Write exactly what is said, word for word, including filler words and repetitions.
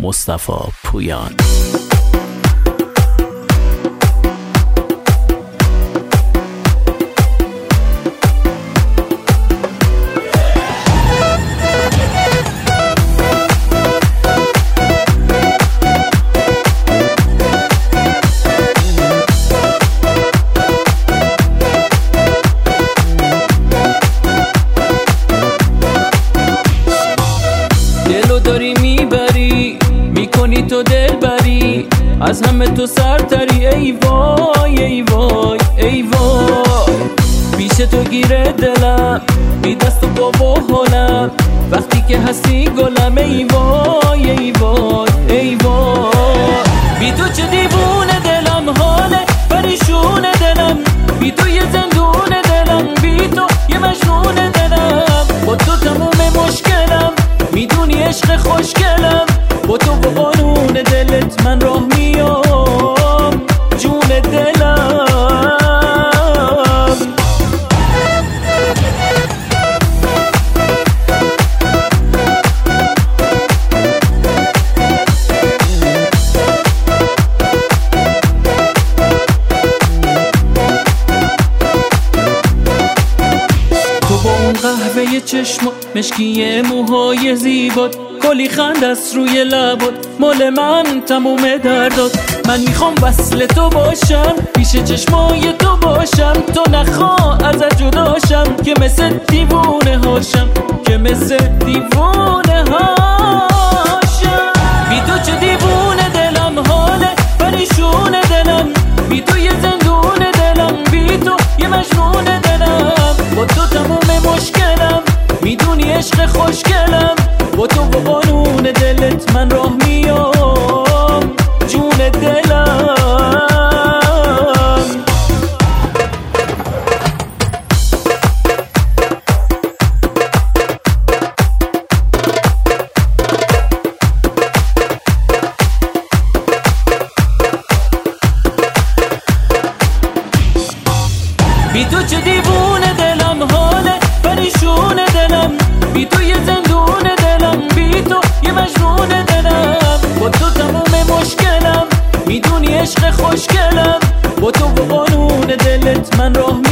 مصطفی پویان. دلو داری میبری میکنی تو دل بری، از همه تو سرتری ای وای ای وای ای وای. پیش تو گیره دلم بی دست و پا و حالم، وقتی که هستی گلم ای وای ای وای ای وای. بی تو چه دیوونه دلم، حاله پریشون دلم، بی تو یه زندون دلم، بی تو یه مجنون دلم. با تو تموم مشکلم، میدونی عشق خوشگلم، با تو با قانون دلت من راه میام جون دلم. تو با اون قهوه چشم مشکی موهای زیبات، کلی خند از روی لبات، مال من تموم دردات. من میخوام وصل تو باشم، پیش چشمای تو باشم، تو نخوا ازت جداشم، که مثل دیوونه هاشم، که مثل دیوونه هاشم. بی تو چه دیوونه دلم، حاله پریشون دلم، بی تو یه زندون دلم، بی تو یه مجنون دلم. با تو تموم مشکلم، میدونی عشق خوشگلم، با تو با قانون دلت من راه میام جون دلم. بی تو چه دیوونه دلم، حاله پریشون دلم، بی تو یه زندون دلم، بی تو یه مجنون دلم. با تو تموم مشکلم، میدونی عشق خوشگلم، با تو با قانون دلت من راه